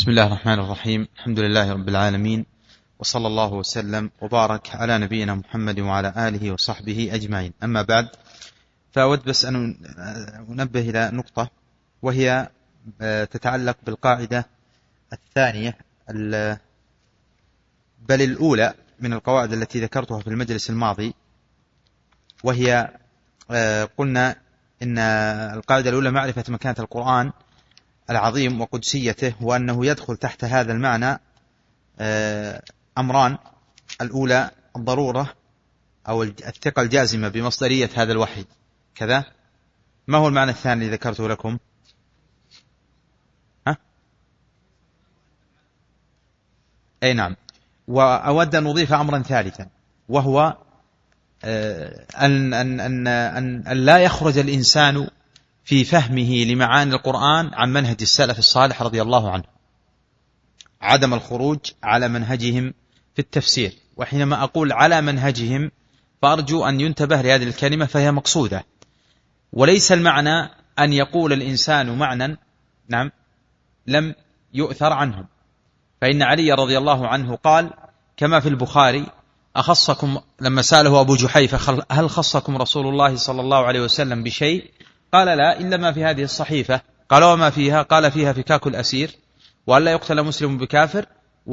بسم الله الرحمن الرحيم. الحمد لله رب العالمين، وصلى الله وسلم وبارك على نبينا محمد وعلى آله وصحبه أجمعين. أما بعد، فأود بس أن أنبه إلى نقطة، وهي تتعلق بالقاعدة الثانية بل الأولى من القواعد التي ذكرتها في المجلس الماضي، وهي قلنا إن القاعدة الأولى معرفة مكانة القرآن العظيم وقدسيته، وأنه يدخل تحت هذا المعنى أمران: الأولى الضرورة أو الثقة الجازمة بمصدرية هذا الوحي كذا. ما هو المعنى الثاني الذي ذكرته لكم؟ أي نعم. وأود أن أضيف أمرا ثالثا، وهو أن لا يخرج الإنسان في فهمه لمعاني القرآن عن منهج السلف الصالح رضي الله عنه، عدم الخروج على منهجهم في التفسير. وحينما أقول على منهجهم فأرجو أن ينتبه لهذه الكلمة، فهي مقصودة، وليس المعنى أن يقول الإنسان معنى نعم لم يؤثر عنهم. فإن علي رضي الله عنه قال كما في البخاري: أخصكم، لما سأله أبو جحيفة هل خصكم رسول الله صلى الله عليه وسلم بشيء؟ قال لا، إلا ما في هذه الصحيفة. قال وما فيها؟ قال فيها فكاك الأسير، وأن لا يقتل مسلم بكافر،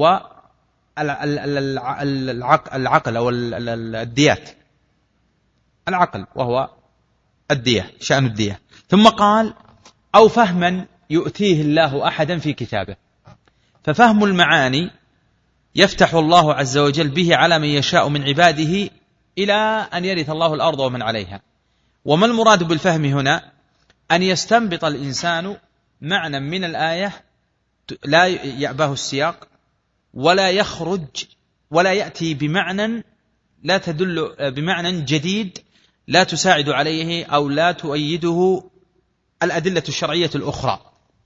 والعقل أو الديات، العقل وهو الدية، شأن الدية. ثم قال: أو فهما يؤتيه الله أحدا في كتابه. ففهم المعاني يفتح الله عز وجل به على من يشاء من عباده إلى أن يرث الله الأرض ومن عليها. وما المراد بالفهم هنا؟ أن يستنبط الإنسان معنى من الآية لا يأباه السياق، ولا يخرج ولا يأتي بمعنى لا تدل بمعنى جديد لا تساعد عليه أو لا تؤيده الأدلة الشرعية الأخرى.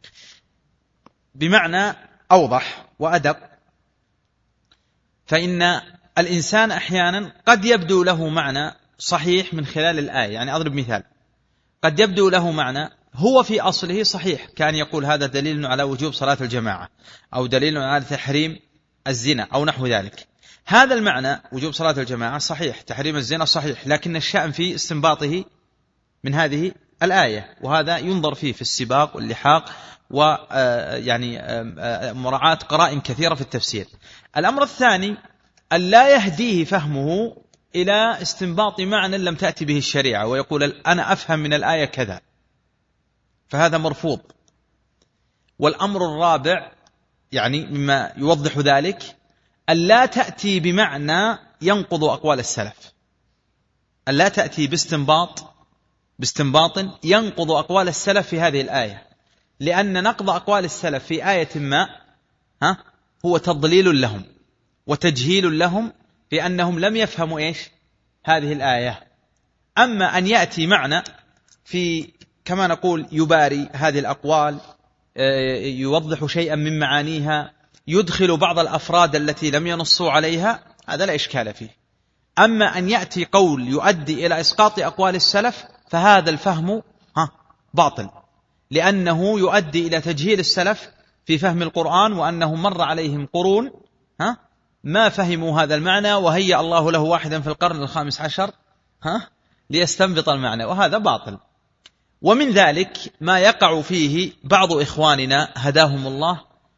بمعنى أوضح وأدق، فإن الإنسان أحيانا قد يبدو له معنى صحيح من خلال الآية. يعني أضرب مثال: قد يبدو له معنى هو في أصله صحيح، كان يقول هذا دليل على وجوب صلاة الجماعة، أو دليل على تحريم الزنا أو نحو ذلك. هذا المعنى وجوب صلاة الجماعة صحيح، تحريم الزنا صحيح، لكن الشأن في استنباطه من هذه الآية، وهذا ينظر فيه في السباق واللحاق، ويعني مراعاة قرائن كثيرة في التفسير. الأمر الثاني أن لا يهديه فهمه إلى استنباط معنى لم تأتي به الشريعة، ويقول أنا أفهم من الآية كذا، فهذا مرفوض. والأمر الرابع يعني مما يوضح ذلك أن لا تأتي بمعنى ينقض أقوال السلف، أن لا تأتي باستنباط ينقض أقوال السلف في هذه الآية، لأن نقض أقوال السلف في آية ما هو تضليل لهم وتجهيل لهم بأنهم لم يفهموا هذه الآية. أما أن يأتي معنى في كما نقول يباري هذه الأقوال، يوضح شيئا من معانيها، يدخل بعض الأفراد التي لم ينصوا عليها، هذا لا إشكال فيه. أما أن يأتي قول يؤدي إلى إسقاط أقوال السلف، فهذا الفهم باطل، لأنه يؤدي إلى تجهيل السلف في فهم القرآن، وأنه مر عليهم قرون ما فهموا هذا المعنى، وهيأ الله له واحدا في القرن ال15 ليستنبط المعنى، وهذا باطل. ومن ذلك ما يقع فيه بعض إخواننا هداهم الله،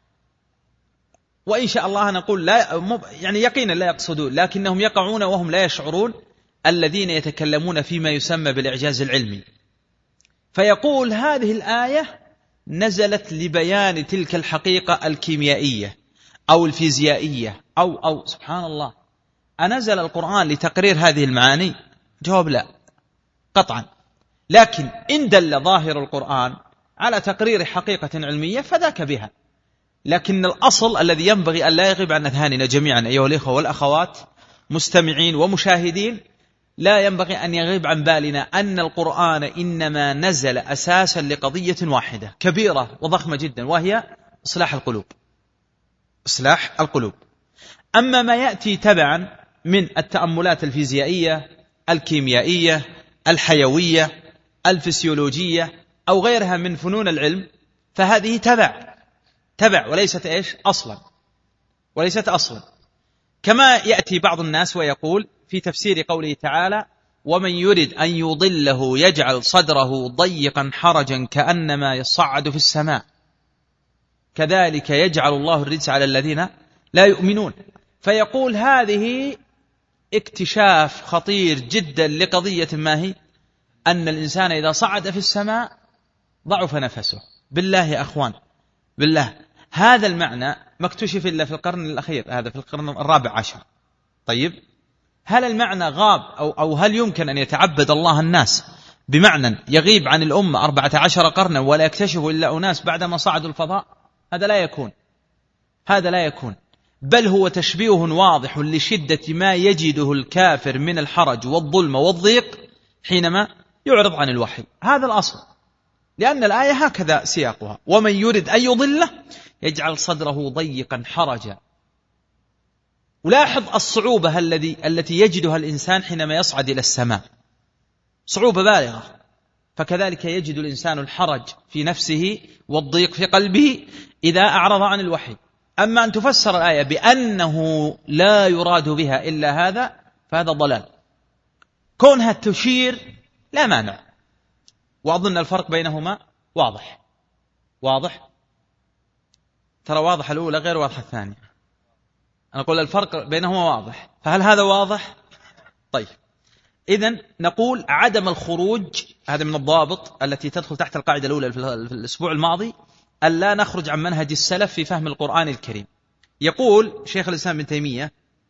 وإن شاء الله نقول لا يعني يقينا لا يقصدون، لكنهم يقعون وهم لا يشعرون، الذين يتكلمون فيما يسمى بالإعجاز العلمي. فيقول هذه الآية نزلت لبيان تلك الحقيقة الكيميائية أو الفيزيائية أو سبحان الله، أنزل القرآن لتقرير هذه المعاني؟ جواب لا قطعا. لكن إن دل ظاهر القرآن على تقرير حقيقة علمية فذاك بها، لكن الأصل الذي ينبغي أن لا يغيب عن أذهاننا جميعا أيها الإخوة والأخوات مستمعين ومشاهدين، لا ينبغي أن يغيب عن بالنا أن القرآن إنما نزل أساسا لقضية واحدة كبيرة وضخمة جدا، وهي إصلاح القلوب. أما ما يأتي تبعا من التأملات الفيزيائية الكيميائية الحيوية الفسيولوجية أو غيرها من فنون العلم، فهذه تبع تبع وليست إيش أصلا، وليست أصلا. كما يأتي بعض الناس ويقول في تفسير قوله تعالى ومن يرد أن يضله يجعل صدره ضيقا حرجا كأنما يصعد في السماء كذلك يجعل الله الرجس على الذين لا يؤمنون. فيقول هذه اكتشاف خطير جدا لقضية ما هي أن الإنسان إذا صعد في السماء ضعف نفسه. بالله يا أخوان، بالله هذا المعنى ما اكتشف إلا في القرن الأخير، هذا في القرن الرابع عشر. طيب هل المعنى غاب أو هل يمكن أن يتعبد الله الناس بمعنى يغيب عن الأمة 14 قرنا ولا يكتشف إلا أناس بعدما صعدوا الفضاء؟ هذا لا يكون، هذا لا يكون، بل هو تشبيه واضح لشدة ما يجده الكافر من الحرج والظلم والضيق حينما يعرض عن الوحي. هذا الأصل، لأن الآية هكذا سياقها ومن يرد أن يضله يجعل صدره ضيقا حرجا. ولاحظ الصعوبة التي يجدها الإنسان حينما يصعد إلى السماء، صعوبة بالغة. فكذلك يجد الإنسان الحرج في نفسه والضيق في قلبه إذا أعرض عن الوحي. أما أن تفسر الآية بأنه لا يراد بها إلا هذا فهذا ضلال. كونها تشير لا مانع، وأظن الفرق بينهما واضح. واضح؟ ترى واضح الأولى غير واضح الثانية. أنا أقول الفرق بينهما واضح، فهل هذا واضح؟ طيب إذن نقول عدم الخروج، هذا من الضوابط التي تدخل تحت القاعدة الأولى في الأسبوع الماضي، ألا نخرج عن منهج السلف في فهم القرآن الكريم. يقول شيخ الإسلام ابن تيمية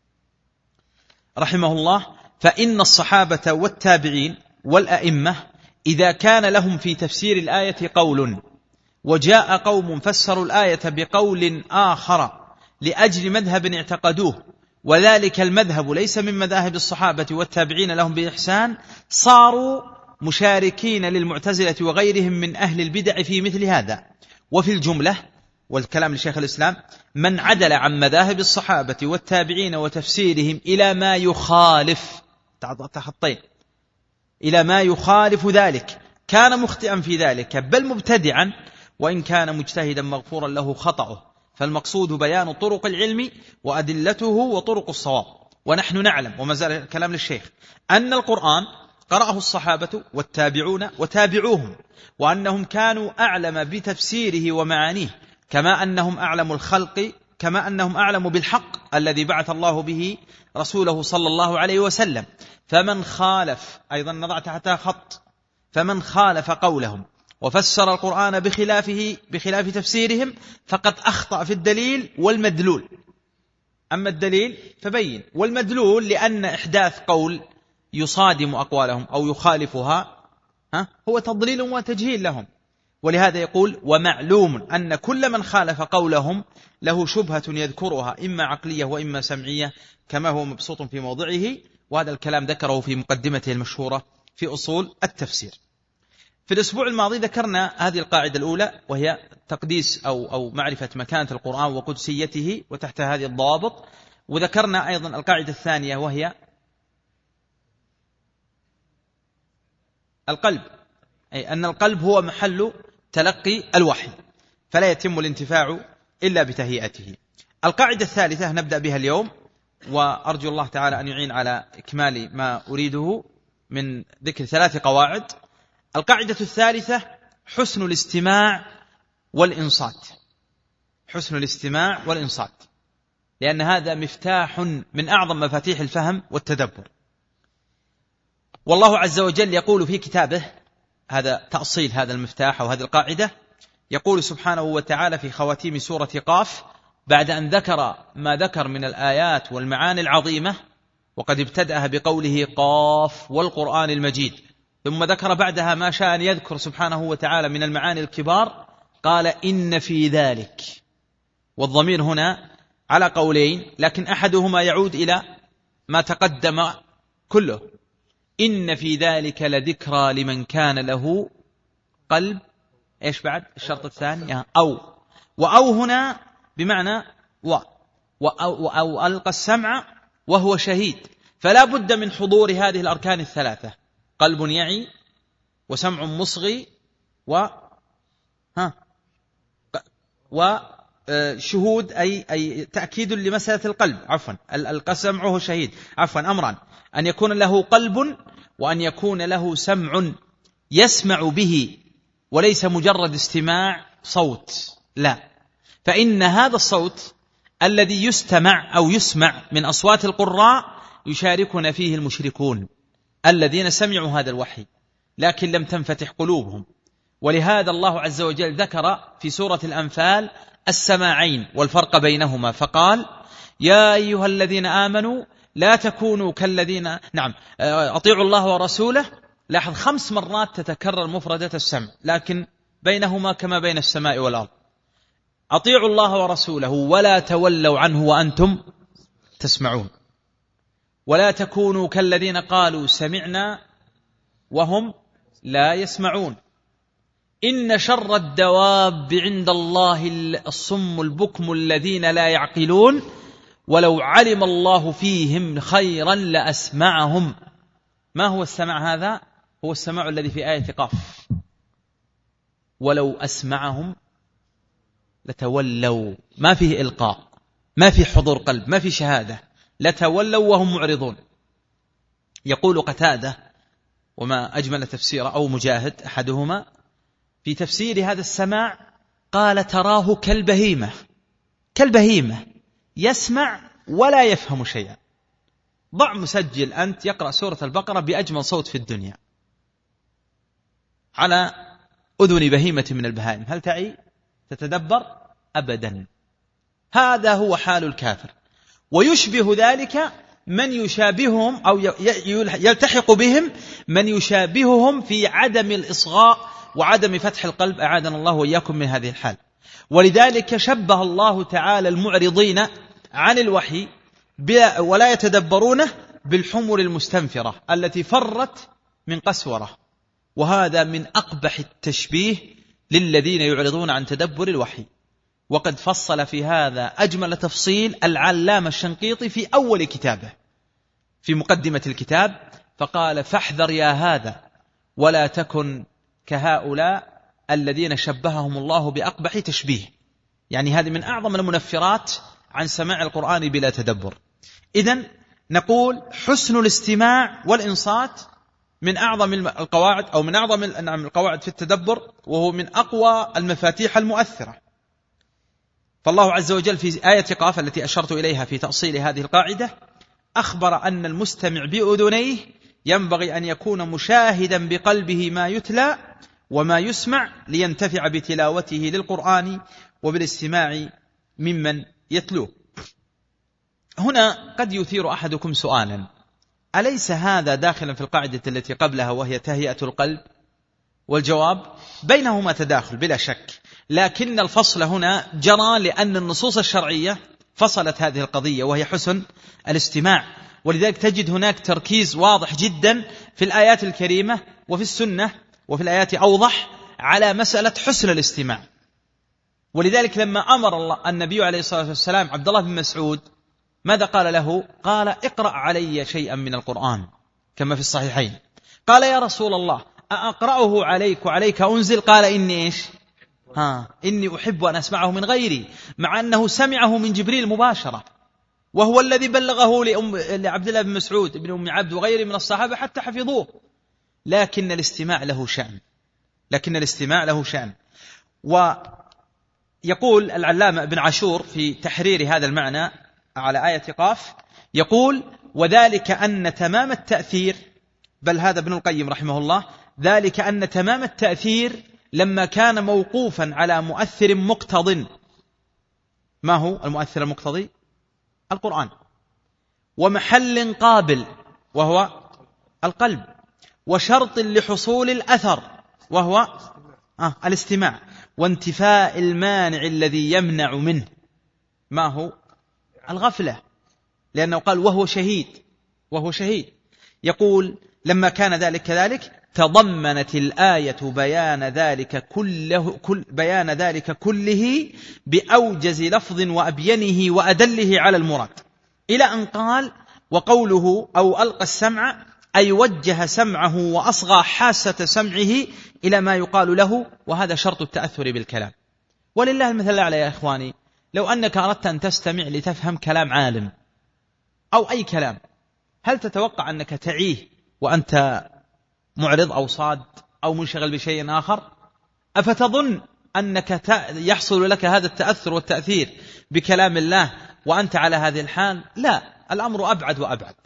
رحمه الله فإن الصحابة والتابعين والأئمة إذا كان لهم في تفسير الآية قول وجاء قوم فسروا الآية بقول آخر لأجل مذهب اعتقدوه وذلك المذهب ليس من مذاهب الصحابة والتابعين لهم بإحسان، صاروا مشاركين للمعتزلة وغيرهم من أهل البدع في مثل هذا. وفي الجملة، والكلام لشيخ الإسلام، من عدل عن مذاهب الصحابة والتابعين وتفسيرهم إلى ما يخالف تحطين إلى ما يخالف ذلك كان مخطئا في ذلك بل مبتدعا، وإن كان مجتهدا مغفورا له خطأه. فالمقصود بيان طرق العلم وأدلته وطرق الصواب. ونحن نعلم، وما زال الكلام للشيخ، أن القرآن قرأه الصحابة والتابعون وتابعوهم، وأنهم كانوا أعلم بتفسيره ومعانيه، كما أنهم أعلم الخلق، كما أنهم أعلم بالحق الذي بعث الله به رسوله صلى الله عليه وسلم. فمن خالف، أيضا نضع تحتها خط، فمن خالف قولهم وفسر القرآن بخلاف تفسيرهم فقد أخطأ في الدليل والمدلول. أما الدليل فبين، والمدلول لأن إحداث قول يصادم أقوالهم أو يخالفها هو تضليل وتجهيل لهم. ولهذا يقول ومعلوم أن كل من خالف قولهم له شبهة يذكرها إما عقلية وإما سمعية كما هو مبسوط في موضعه. وهذا الكلام ذكره في مقدمته المشهورة في أصول التفسير. في الأسبوع الماضي ذكرنا هذه القاعدة الأولى، وهي تقديس أو معرفة مكانة القرآن وقدسيته وتحت هذه الضوابط. وذكرنا أيضا القاعدة الثانية وهي القلب، أي أن القلب هو محل تلقي الوحي فلا يتم الانتفاع إلا بتهيئته. القاعدة الثالثة نبدأ بها اليوم، وأرجو الله تعالى أن يعين على إكمال ما أريده من ذكر 3 قواعد. القاعدة الثالثة حسن الاستماع والإنصات، حسن الاستماع والإنصات، لأن هذا مفتاح من أعظم مفاتيح الفهم والتدبر. والله عز وجل يقول في كتابه، هذا تأصيل هذا المفتاح أو هذه القاعدة، يقول سبحانه وتعالى في خواتيم سورة قاف بعد أن ذكر ما ذكر من الآيات والمعاني العظيمة، وقد ابتدأها بقوله قاف والقرآن المجيد، ثم ذكر بعدها ما شاء أن يذكر سبحانه وتعالى من المعاني الكبار، قال إن في ذلك. والضمير هنا على قولين، لكن أحدهما يعود إلى ما تقدم كله. إن في ذلك لذكرى لمن كان له قلب. إيش بعد الشرط الثاني؟ وأو هنا بمعنى أو ألقى السمع وهو شهيد. فلا بد من حضور هذه الأركان الثلاثة: قلب يعي، وسمع مصغي، شهود أي تأكيد لمسألة القلب، عفوا السمع شهيد، عفوا أمران: أن يكون له قلب وأن يكون له سمع يسمع به، وليس مجرد استماع صوت، لا، فإن هذا الصوت الذي يستمع أو يسمع من أصوات القراء يشاركنا فيه المشركون الذين سمعوا هذا الوحي لكن لم تنفتح قلوبهم. ولهذا الله عز وجل ذكر في سورة الأنفال السماعين والفرق بينهما، فقال: يا أيها الذين آمنوا لا تكونوا كالذين أطيعوا الله ورسوله. لاحظ 5 مرات تتكرر مفردة السمع، لكن بينهما كما بين السماء والأرض: أطيعوا الله ورسوله ولا تولوا عنه وأنتم تسمعون، ولا تكونوا كالذين قالوا سمعنا وهم لا يسمعون، إن شر الدواب عند الله الصم البكم الذين لا يعقلون، ولو علم الله فيهم خيرا لأسمعهم. ما هو السمع هذا؟ هو السماع الذي في آية قاف: ولو أسمعهم لتولوا، ما فيه إلقاء، ما فيه حضور قلب، ما فيه شهادة، لتولوا وهم معرضون. يقول قتادة، وما أجمل تفسير، أو مجاهد أحدهما، في تفسير هذا السماع قال: تراه كالبهيمة يسمع ولا يفهم شيئا. ضع مسجل أنت يقرأ سورة البقرة بأجمل صوت في الدنيا على أذن بهيمة من البهائم، هل تعي تتدبر؟ أبدا. هذا هو حال الكافر. ويشبه ذلك من يشابههم أو يلتحق بهم من يشابههم في عدم الإصغاء وعدم فتح القلب، أعاذنا الله وإياكم من هذه الحال. ولذلك شبه الله تعالى المعرضين عن الوحي ولا يتدبرونه بالحمر المستنفرة التي فرت من قسورة، وهذا من أقبح التشبيه للذين يعرضون عن تدبر الوحي. وقد فصل في هذا أجمل تفصيل العلامة الشنقيطي في أول كتابه في مقدمة الكتاب، فقال: فاحذر يا هذا ولا تكن كهؤلاء الذين شبههم الله بأقبح تشبيه. يعني هذه من أعظم المنفرات عن سماع القرآن بلا تدبر. إذن نقول حسن الاستماع والإنصات من أعظم القواعد، أو من أعظم القواعد في التدبر، وهو من أقوى المفاتيح المؤثرة. فالله عز وجل في آية قاف التي أشرت إليها في تأصيل هذه القاعدة أخبر أن المستمع بأذنيه ينبغي أن يكون مشاهدا بقلبه ما يتلى وما يسمع لينتفع بتلاوته للقرآن وبالاستماع ممن يتلوه. هنا قد يثير أحدكم سؤالا: أليس هذا داخلا في القاعدة التي قبلها وهي تهيئة القلب؟ والجواب: بينهما تداخل بلا شك، لكن الفصل هنا جرى لأن النصوص الشرعية فصلت هذه القضية وهي حسن الاستماع. ولذلك تجد هناك تركيز واضح جدا في الآيات الكريمة وفي السنة وفي الآيات أوضح على مسألة حسن الاستماع. ولذلك لما أمر النبي عليه الصلاة والسلام عبد الله بن مسعود ماذا قال له؟ قال: اقرأ علي شيئا من القرآن، كما في الصحيحين. قال: يا رسول الله أقرأه عليك وعليك أنزل؟ قال: إني إني أحب أن أسمعه من غيري، مع أنه سمعه من جبريل مباشرة، وهو الذي بلغه لعبد الله بن مسعود بن أم عبد وغيره من الصحابة حتى حفظوه. لكن الاستماع له شأن. ويقول العلامة ابن عاشور في تحرير هذا المعنى على آية قاف، يقول: وذلك أن تمام التأثير، بل هذا ابن القيم رحمه الله، ذلك أن تمام التأثير لما كان موقوفا على مؤثر مقتض. ما هو المؤثر المقتضي؟ القرآن. ومحل قابل وهو القلب، وشرط لحصول الأثر وهو الاستماع، وانتفاء المانع الذي يمنع منه ما هو الغفلة، لأنه قال وهو شهيد. يقول: لما كان ذلك كذلك تضمنت الآية بيان ذلك كله بأوجز لفظ وأبينه وأدله على المراد، إلى أن قال: وقوله أو ألقى السمع أي وجه سمعه وأصغى حاسة سمعه إلى ما يقال له، وهذا شرط التأثر بالكلام. ولله المثل الأعلى يا إخواني، لو أنك أردت أن تستمع لتفهم كلام عالم أو أي كلام، هل تتوقع أنك تعيه وأنت معرض أو صاد أو منشغل بشيء آخر؟ أفتظن أنك يحصل لك هذا التأثر والتأثير بكلام الله وأنت على هذه الحال؟ لا، الأمر أبعد وأبعد.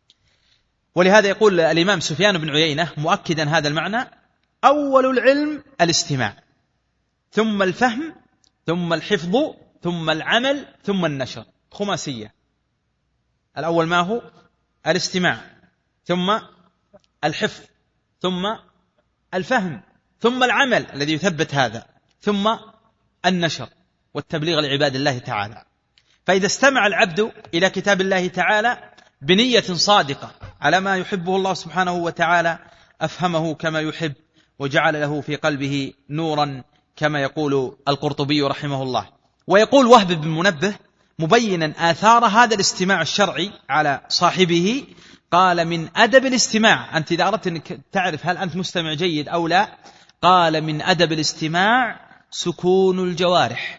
ولهذا يقول الإمام سفيان بن عيينة مؤكدا هذا المعنى: أول العلم الاستماع، ثم الفهم، ثم الحفظ، ثم العمل، ثم النشر. خماسية. الأول ما هو؟ الاستماع، ثم الحفظ، ثم الفهم، ثم العمل الذي يثبت هذا، ثم النشر والتبليغ لعباد الله تعالى. فإذا استمع العبد إلى كتاب الله تعالى بنية صادقة على ما يحبه الله سبحانه وتعالى أفهمه كما يحب، وجعل له في قلبه نورا كما يقول القرطبي رحمه الله. ويقول وهب بن منبه مبينا آثار هذا الاستماع الشرعي على صاحبه، قال: من أدب الاستماع، أنت إذا أردت أنك تعرف هل أنت مستمع جيد أو لا، قال: من أدب الاستماع سكون الجوارح،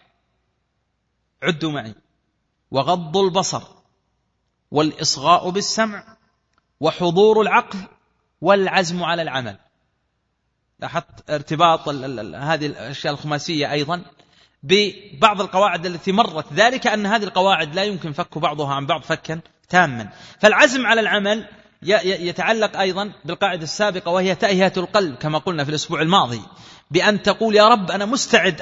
عدوا معي، وغض البصر، والإصغاء بالسمع، وحضور العقل، والعزم على العمل. لاحظت ارتباط هذه الأشياء الخماسية أيضا ببعض القواعد التي مرت، ذلك أن هذه القواعد لا يمكن فك بعضها عن بعض فكا تاما. فالعزم على العمل يتعلق أيضا بالقاعدة السابقة، وهي تأهية القلب كما قلنا في الأسبوع الماضي، بأن تقول: يا رب أنا مستعد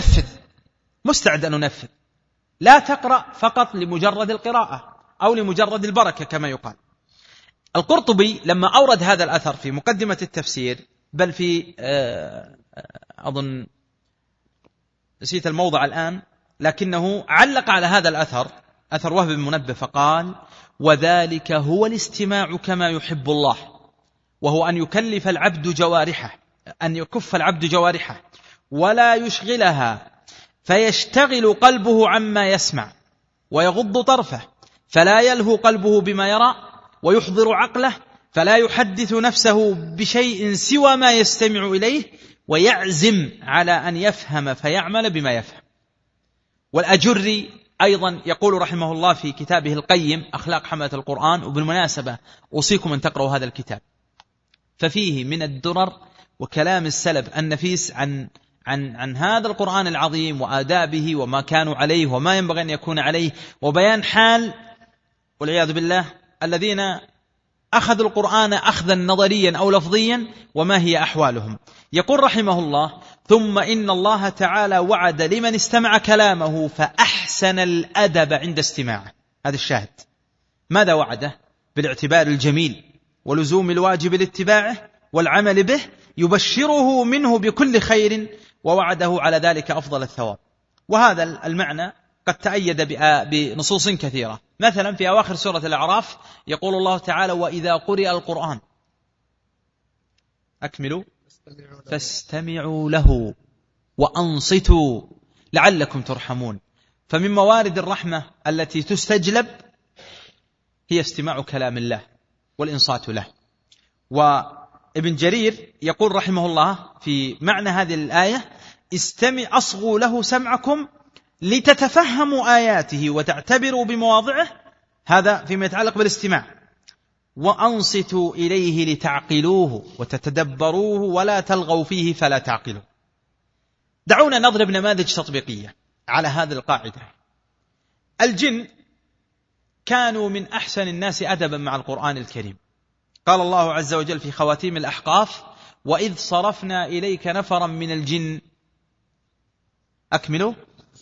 أن أنفذ، لا تقرأ فقط لمجرد القراءة أو لمجرد البركة كما يقال. القرطبي لما أورد هذا الأثر في مقدمة التفسير، بل في أظن نسيت الموضع الآن، لكنه علق على هذا الأثر، أثر وهب بن منبه، فقال: وذلك هو الاستماع كما يحب الله، وهو أن يكلف العبد جوارحه، أن يكف العبد جوارحه ولا يشغلها، فيشتغل قلبه عما يسمع، ويغض طرفه فلا يلهو قلبه بما يرى، ويحضر عقله فلا يحدث نفسه بشيء سوى ما يستمع إليه، ويعزم على أن يفهم فيعمل بما يفهم. والأجري أيضا يقول رحمه الله في كتابه القيم أخلاق حملة القرآن، وبالمناسبة أوصيكم أن تقرأوا هذا الكتاب، ففيه من الدرر وكلام السلف النفيس عن هذا القرآن العظيم وآدابه وما كانوا عليه وما ينبغي أن يكون عليه، وبيان حال والعياذ بالله الذين أخذوا القرآن أخذا نظريا أو لفظيا وما هي أحوالهم. يقول رحمه الله: ثم إن الله تعالى وعد لمن استمع كلامه فأحسن الأدب عند استماعه. هذا الشاهد. ماذا وعده؟ بالاعتبار الجميل ولزوم الواجب لاتباعه والعمل به، يبشره منه بكل خير، ووعده على ذلك أفضل الثواب. وهذا المعنى قد تأيد بنصوص كثيرة. مثلا في أواخر سورة الأعراف يقول الله تعالى: وإذا قرئ القرآن أكملوا فاستمعوا له وأنصتوا لعلكم ترحمون. فمن موارد الرحمة التي تستجلب هي استماع كلام الله والإنصات له. وابن جرير يقول رحمه الله في معنى هذه الآية: أصغوا له سمعكم لتتفهموا آياته وتعتبروا بمواضعه، هذا فيما يتعلق بالاستماع، وأنصتوا إليه لتعقلوه وتتدبروه ولا تلغوا فيه فلا تعقلوا. دعونا نضرب نماذج تطبيقية على هذه القاعدة. الجن كانوا من أحسن الناس أدبا مع القرآن الكريم. قال الله عز وجل في خواتيم الأحقاف: وإذ صرفنا إليك نفرا من الجن أكملوا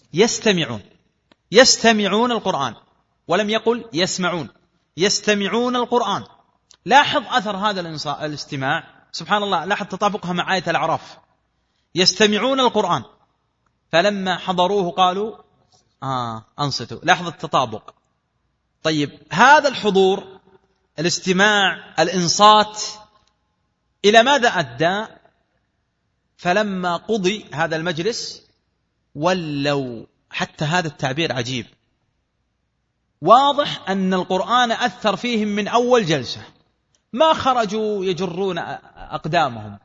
يستمعون القرآن، ولم يقل يسمعون، يستمعون القرآن. لاحظ أثر هذا الاستماع، سبحان الله، لاحظ تطابقها مع آية الأعراف. يستمعون القرآن فلما حضروه قالوا أنصتوا. لاحظ التطابق. طيب، هذا الحضور، الاستماع، الإنصات، إلى ماذا أدى؟ فلما قضي هذا المجلس ولوا. حتى هذا التعبير عجيب، واضح أن القرآن أثر فيهم من أول جلسة، ما خرجوا يجرون أقدامهم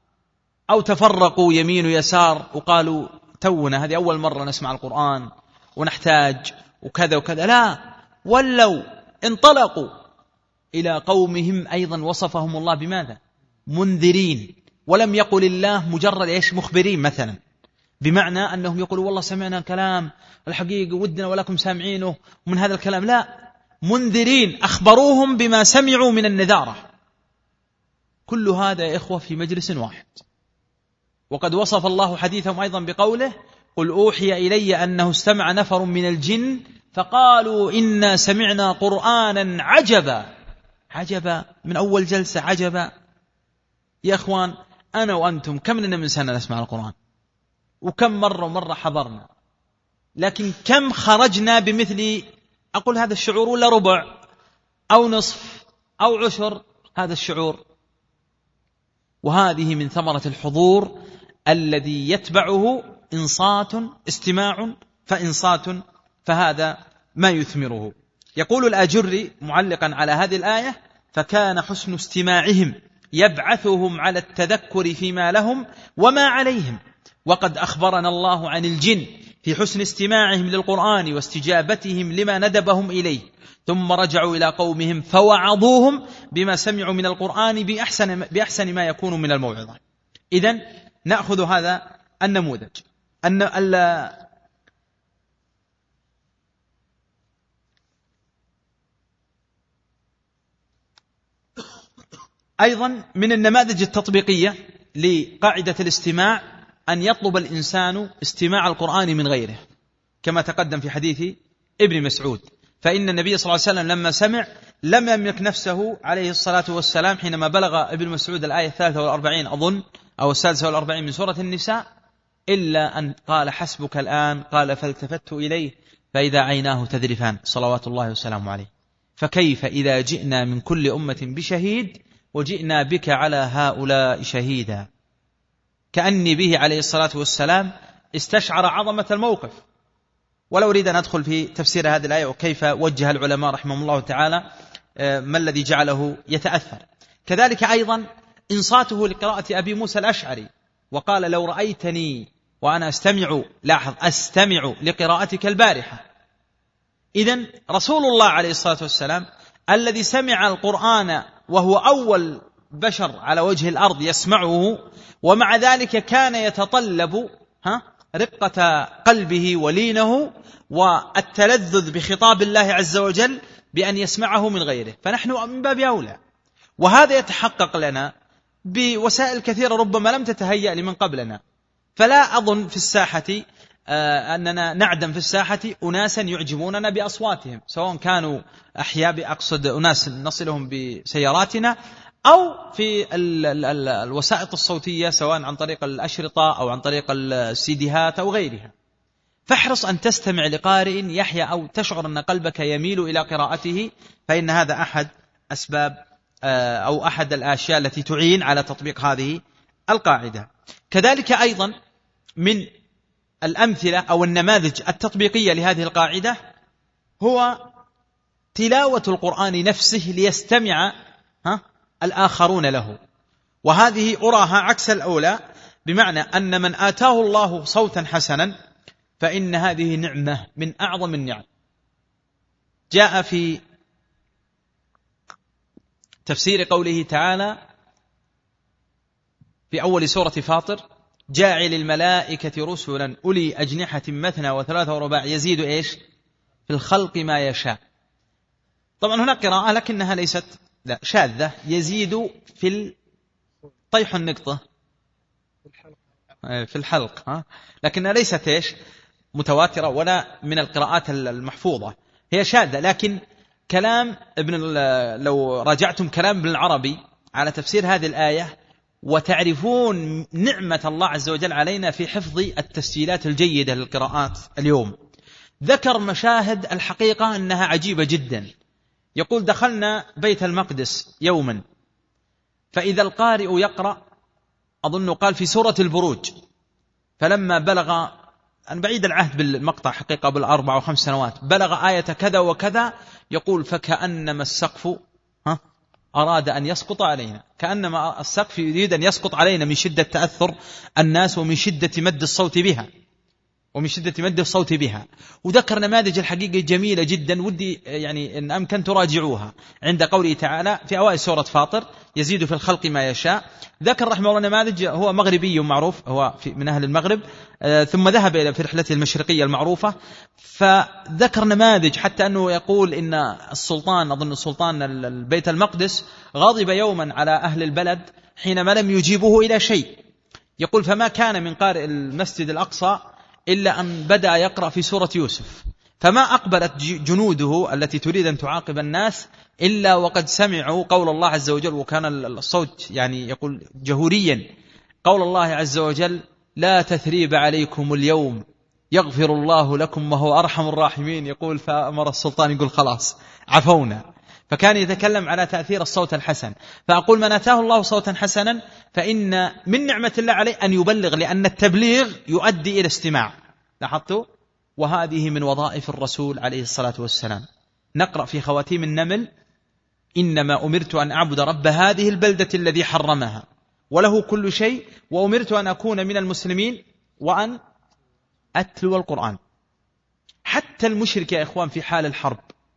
أو تفرقوا يمين ويسار وقالوا تونا هذه أول مرة نسمع القرآن ونحتاج وكذا وكذا، لا، ولو انطلقوا إلى قومهم أيضا وصفهم الله بماذا؟ منذرين. ولم يقل الله مجرد مخبرين مثلا، بمعنى أنهم يقولوا والله سمعنا كلام الحقيقة ودنا ولكم سامعينه من هذا الكلام، لا، منذرين، أخبروهم بما سمعوا من النذارة. كل هذا يا إخوة في مجلس واحد. وقد وصف الله حديثهم أيضا بقوله: قل أوحي إلي أنه استمع نفر من الجن فقالوا إنا سمعنا قرآنا عجبا. عجبا من أول جلسة، عجبا. يا أخوان، أنا وأنتم كم لنا من سنة نسمع القرآن، وكم مرة حضرنا، لكن كم خرجنا بمثل أقول هذا الشعور، ولا ربع أو نصف أو عشر هذا الشعور؟ وهذه من ثمرة الحضور الذي يتبعه إنصات، استماع فإنصات، فهذا ما يثمره. يقول الآجري معلقا على هذه الآية: فكان حسن استماعهم يبعثهم على التذكر فيما لهم وما عليهم. وقد أخبرنا الله عن الجن في حسن استماعهم للقرآن واستجابتهم لما ندبهم إليه، ثم رجعوا إلى قومهم فوعظوهم بما سمعوا من القرآن بأحسن ما يكون من الموعظة. إذن نأخذ هذا النموذج. أيضا من النماذج التطبيقية لقاعدة الاستماع أن يطلب الإنسان استماع القرآن من غيره، كما تقدم في حديث ابن مسعود، فإن النبي صلى الله عليه وسلم لما سمع لم يملك نفسه عليه الصلاة والسلام حينما بلغ ابن مسعود الآية 43 أظن أو 46 من سورة النساء، إلا أن قال: حسبك الآن. قال: فالتفت إليه فإذا عيناه تذرفان صلوات الله وسلامه عليه. فكيف إذا جئنا من كل أمة بشهيد وجئنا بك على هؤلاء شهيدا؟ كأني به عليه الصلاة والسلام استشعر عظمة الموقف. ولو أريد أن أدخل في تفسير هذه الآية وكيف وجه العلماء رحمهم الله تعالى ما الذي جعله يتأثر. كذلك أيضا إنصاته لقراءة أبي موسى الأشعري، وقال: لو رأيتني وأنا أستمع، لاحظ، أستمع لقراءتك البارحة. إذن رسول الله عليه الصلاة والسلام الذي سمع القرآن وهو أول بشر على وجه الأرض يسمعه، ومع ذلك كان يتطلب رقة قلبه ولينه والتلذذ بخطاب الله عز وجل بأن يسمعه من غيره، فنحن من باب أولى. وهذا يتحقق لنا بوسائل كثيرة ربما لم تتهيأ لمن قبلنا. فلا أظن في الساحة أننا نعدم في الساحة أناسا يعجبوننا بأصواتهم، سواء كانوا أحياء، أقصد أناس نصلهم بسياراتنا، أو في الوسائط الصوتية، سواء عن طريق الأشرطة أو عن طريق السيديهات أو غيرها. فاحرص أن تستمع لقارئ يحيى أو تشعر أن قلبك يميل إلى قراءته، فإن هذا أحد أسباب أو أحد الأشياء التي تعين على تطبيق هذه القاعدة. كذلك أيضا من الأمثلة أو النماذج التطبيقية لهذه القاعدة هو تلاوة القرآن نفسه ليستمع الآخرون له. وهذه أراها عكس الأولى، بمعنى أن من آتاه الله صوتا حسنا فإن هذه نعمة من أعظم النعم. جاء في تفسير قوله تعالى في أول سورة فاطر: جاعل الملائكة رسلا أولي أجنحة مثنى وثلاثة ورباع يزيد في الخلق ما يشاء. طبعا هنا قراءة لكنها ليست شاذة، يزيد في طيح النقطة في الحلق، لكنها ليست متواترة ولا من القراءات المحفوظة، هي شاذة. لكن كلام لو راجعتم كلام ابن العربي على تفسير هذه الآية وتعرفون نعمة الله عز وجل علينا في حفظ التسجيلات الجيدة للقراءات اليوم، ذكر مشاهد الحقيقة أنها عجيبة جدا. يقول: دخلنا بيت المقدس يوما، فإذا القارئ يقرأ، أظن قال في سورة البروج، فلما بلغ، أنا بعيد العهد بالمقطع حقيقة قبل 4 أو 5 سنوات، بلغ آية كذا وكذا، يقول: فكأنما السقف أراد أن يسقط علينا، كأنما السقف يريد أن يسقط علينا من شدة تأثر الناس ومن شدة مد الصوت بها. ومن شدة مد الصوت بها. وذكر نماذج الحقيقة جميلة جدا، ودي يعني إن أمكن تراجعوها عند قوله تعالى في أوائل سورة فاطر: يزيد في الخلق ما يشاء. ذكر رحمه الله نماذج، هو مغربي معروف، هو من أهل المغرب، ثم ذهب إلى في رحلته المشرقية المعروفة، فذكر نماذج حتى أنه يقول إن السلطان، أظن السلطان البيت المقدس، غضب يوما على أهل البلد حينما لم يجيبوه إلى شيء. يقول: فما كان من قارئ المسجد الأقصى إلا أن بدأ يقرأ في سورة يوسف، فما أقبلت جنوده التي تريد أن تعاقب الناس إلا وقد سمعوا قول الله عز وجل، وكان الصوت يعني يقول جهوريا، قول الله عز وجل: لا تثريب عليكم اليوم يغفر الله لكم وهو أرحم الراحمين. يقول: فأمر السلطان يقول: خلاص عفونا. فكان يتكلم على تأثير الصوت الحسن. فأقول: من أتاه الله صوتا حسنا فإن من نعمة الله عليه أن يبلغ، لأن التبليغ يؤدي إلى استماع. لاحظتوا؟ وهذه من وظائف الرسول عليه الصلاة والسلام. نقرأ في خواتيم النمل: إنما أمرت أن أعبد رب هذه البلدة الذي حرمها وله كل شيء، وأمرت أن أكون من المسلمين وأن أتلو القرآن. حتى المشرك يا إخوان في حال الحرب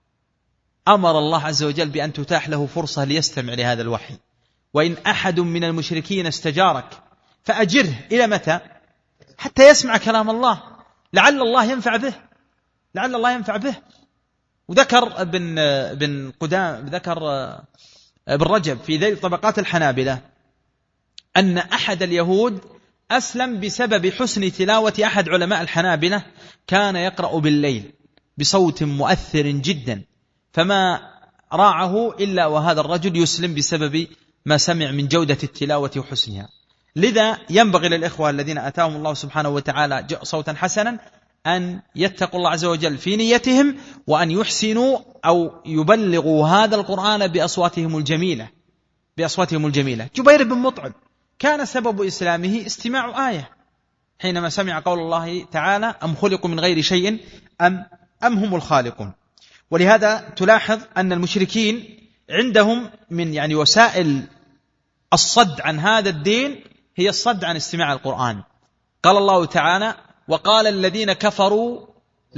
أمر الله عز وجل بأن تتاح له فرصة ليستمع لهذا الوحي. وإن أحد من المشركين استجارك فأجره. إلى متى؟ حتى يسمع كلام الله، لعل الله ينفع به، لعل الله ينفع به. وذكر ابن قدام، ذكر ابن رجب في ذيل طبقات الحنابلة أن أحد اليهود أسلم بسبب حسن تلاوة أحد علماء الحنابلة، كان يقرأ بالليل بصوت مؤثر جدا، فما راعه إلا وهذا الرجل يسلم بسبب ما سمع من جودة التلاوة وحسنها. لذا ينبغي للإخوة الذين أتاهم الله سبحانه وتعالى صوتا حسنا أن يتقوا الله عز وجل في نيتهم، وأن يحسنوا أو يبلغوا هذا القرآن بأصواتهم الجميلة، بأصواتهم الجميلة. جبير بن مطعم كان سبب إسلامه استماع آية حينما سمع قول الله تعالى: أم خلقوا من غير شيء أم هم الخالقون. ولهذا تلاحظ أن المشركين عندهم من يعني وسائل الصد عن هذا الدين هي الصد عن استماع القرآن. قال الله تعالى: وقال الذين كفروا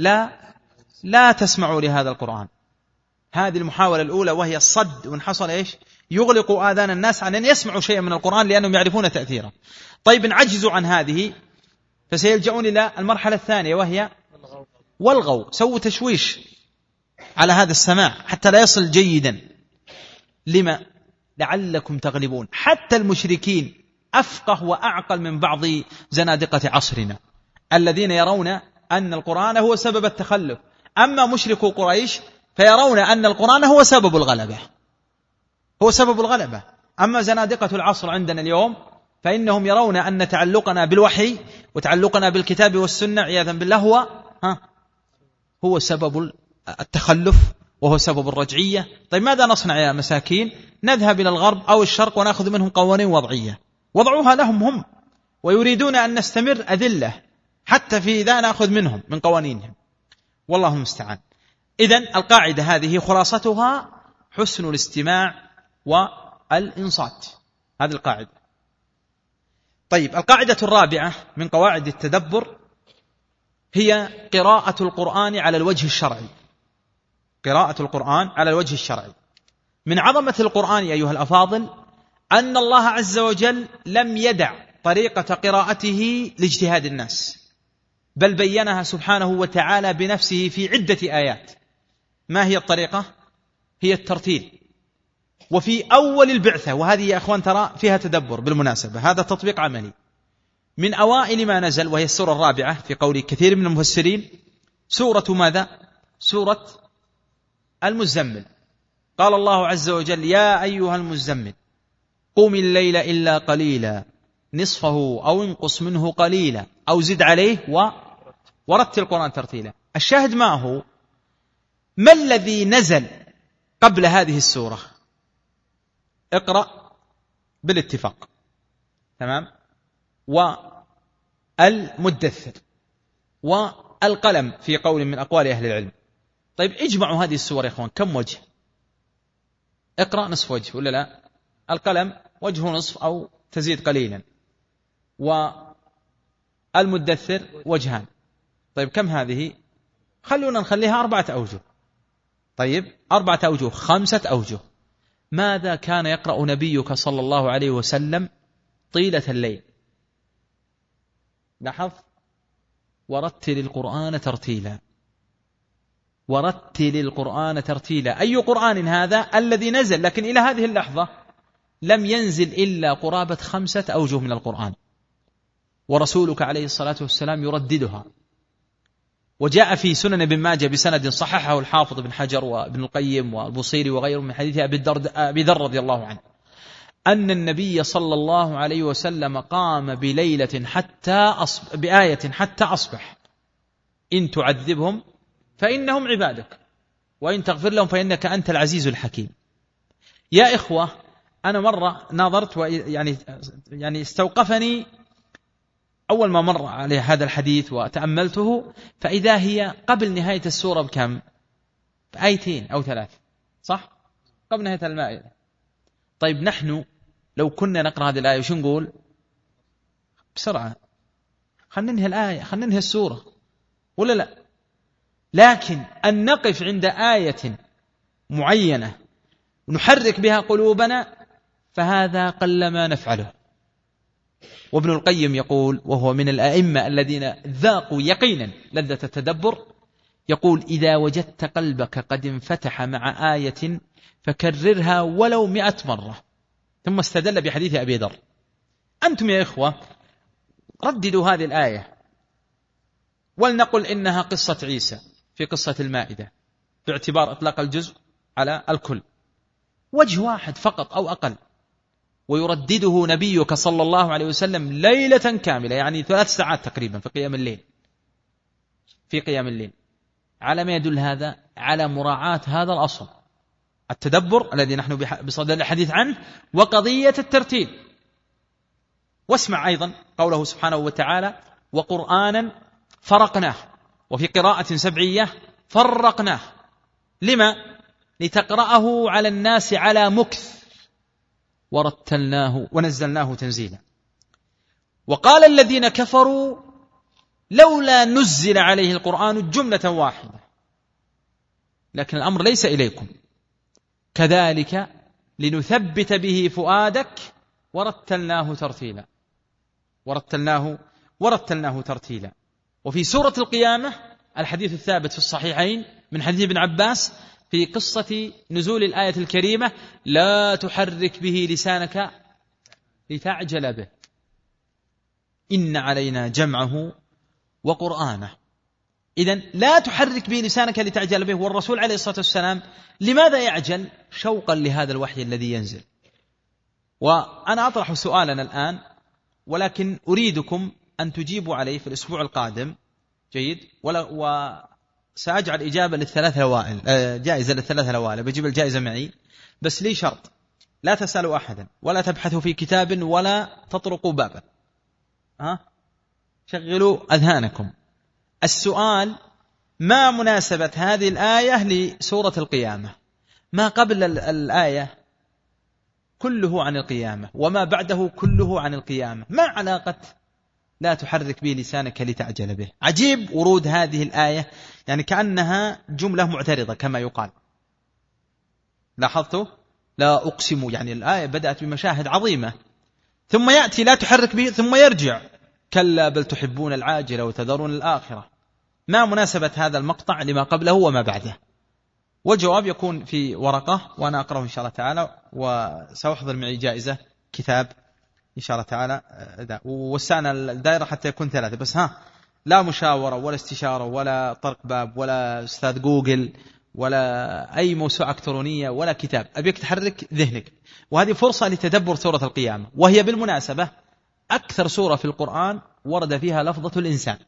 لا تسمعوا لهذا القرآن. هذه المحاولة الأولى وهي الصد، وإن حصل إيش؟ يغلقوا آذان الناس عن أن يسمعوا شيئا من القرآن لأنهم يعرفون تأثيره. طيب إن عجزوا عن هذه فسيلجؤون إلى المرحلة الثانية وهي والغوا، سووا تشويش على هذا السماع حتى لا يصل جيدا. لما؟ لعلكم تغلبون. حتى المشركين أفقه وأعقل من بعض زنادقة عصرنا الذين يرون أن القرآن هو سبب التخلف. أما مشركو قريش فيرون أن القرآن هو سبب الغلبة، هو سبب الغلبة. أما زنادقة العصر عندنا اليوم فإنهم يرون أن تعلقنا بالوحي وتعلقنا بالكتاب والسنة عياذا بالله هو سبب التخلف وهو سبب الرجعية. طيب ماذا نصنع يا مساكين؟ نذهب إلى الغرب أو الشرق ونأخذ منهم قوانين وضعية وضعوها لهم هم، ويريدون أن نستمر أذلة حتى في ذا نأخذ منهم من قوانينهم، والله المستعان. إذن القاعدة هذه خلاصتها حسن الاستماع والإنصات، هذه القاعدة. طيب القاعدة الرابعة من قواعد التدبر هي قراءة القرآن على الوجه الشرعي. قراءة القرآن على الوجه الشرعي. من عظمة القرآن يا أيها الأفاضل أن الله عز وجل لم يدع طريقة قراءته لاجتهاد الناس، بل بينها سبحانه وتعالى بنفسه في عدة آيات. ما هي الطريقة؟ هي الترتيل. وفي أول البعثة، وهذه يا أخوان ترى فيها تدبر بالمناسبة، هذا تطبيق عملي، من أوائل ما نزل وهي السورة الرابعة في قول كثير من المفسرين سورة ماذا؟ سورة المزمل. قال الله عز وجل: يا أيها المزمل قم الليل إلا قليلا نصفه أو انقص منه قليلا أو زد عليه ورتل القرآن ترتيلا. الشاهد ما هو؟ ما الذي نزل قبل هذه السورة؟ اقرأ بالاتفاق، تمام، والمدثر والقلم في قول من أقوال أهل العلم. طيب اجمعوا هذه السور يا أخوان، كم وجه؟ اقرأ نصف وجه ولا لا؟ القلم وجهه نصف أو تزيد قليلا، والمدثر وجهان. طيب كم هذه؟ خلونا نخليها 4 أوجه. طيب 4 أوجه 5 أوجه. ماذا كان يقرأ نبيك صلى الله عليه وسلم طيلة الليل؟ لاحظ: ورتل القرآن ترتيلا. ورتل القرآن ترتيلا. أي قرآن هذا؟ الذي نزل، لكن إلى هذه اللحظة لم ينزل إلا قرابة 5 أوجه من القرآن، ورسولك عليه الصلاة والسلام يرددها. وجاء في سنن ابن ماجه بسند صححه الحافظ بن حجر وابن القيم والبصيري وغيرهم من حديث أبي ذر رضي الله عنه أن النبي صلى الله عليه وسلم قام بليلة بآية حتى أصبح: إن تعذبهم فإنهم عبادك وإن تغفر لهم فإنك أنت العزيز الحكيم. يا إخوة، أنا مرة ناظرت يعني استوقفني أول ما مر عليه هذا الحديث وتأملته، فإذا هي قبل نهاية السورة بكم؟ بآيتين أو 3، صح؟ قبل نهاية المائدة. طيب نحن لو كنا نقرأ هذه الآية وش نقول؟ بسرعة خلنا ننهي الآية، خلنا ننهي السورة، ولا لا؟ لكن أن نقف عند آية معينة ونحرك بها قلوبنا فهذا قلما نفعله. وابن القيم يقول، وهو من الأئمة الذين ذاقوا يقينا لذة التدبر، يقول: إذا وجدت قلبك قد انفتح مع آية فكررها ولو 100 مرة. ثم استدل بحديث أبي ذر. أنتم يا إخوة رددوا هذه الآية، ولنقل إنها قصة عيسى في قصة المائدة باعتبار إطلاق الجزء على الكل، وجه واحد فقط أو أقل، ويردده نبيك صلى الله عليه وسلم ليلة كاملة، يعني 3 ساعات تقريبا في قيام الليل. على ما يدل هذا؟ على مراعاة هذا الأصل، التدبر الذي نحن بصدد الحديث عنه، وقضية الترتيب. واسمع أيضا قوله سبحانه وتعالى: وقرآنا فرقناه، وفي قراءة سبعية فرقناه. لما؟ لتقرأه على الناس على مكث، ورتلناه ونزلناه تنزيلا. وقال الذين كفروا: لولا نزل عليه القرآن جملة واحدة. لكن الأمر ليس إليكم، كذلك لنثبت به فؤادك ورتلناه ترتيلا. وفي سورة القيامة الحديث الثابت في الصحيحين من حديث ابن عباس في قصة نزول الآية الكريمة: لا تحرك به لسانك لتعجل به إن علينا جمعه وقرآنه. إذن لا تحرك به لسانك لتعجل به. والرسول عليه الصلاة والسلام لماذا يعجل؟ شوقا لهذا الوحي الذي ينزل. وأنا أطرح سؤالا الآن، ولكن أريدكم أن تجيبوا عليه في الأسبوع القادم، جيد؟ وسأجعل إجابة للثلاثة الأوائل، جائزة للثلاثة الأوائل، بجيب الجائزة معي، بس لي شرط: لا تسألوا أحدا، ولا تبحثوا في كتاب، ولا تطرقوا بابا. شغلوا أذهانكم. السؤال: ما مناسبة هذه الآية لسورة القيامة؟ ما قبل الآية كله عن القيامة، وما بعده كله عن القيامة. ما علاقة لا تحرك به لسانك لتعجل به؟ عجيب ورود هذه الآية، يعني كأنها جملة معترضة كما يقال. لاحظتوا؟ لا أقسم، يعني الآية بدأت بمشاهد عظيمة، ثم يأتي لا تحرك به، ثم يرجع كلا بل تحبون العاجلة وتذرون الآخرة. ما مناسبة هذا المقطع لما قبله وما بعده؟ والجواب يكون في ورقة وأنا أقرأه إن شاء الله تعالى، وسأحضر معي جائزة كتاب إن شاء الله تعالى. وسعنا الدائرة حتى يكون 3 بس، لا مشاورة ولا استشارة ولا طرق باب ولا أستاذ جوجل ولا أي موسوعة إلكترونية ولا كتاب. أبيك تحرك ذهنك، وهذه فرصة لتدبر سورة القيامة، وهي بالمناسبة أكثر سورة في القرآن ورد فيها لفظة الإنسان.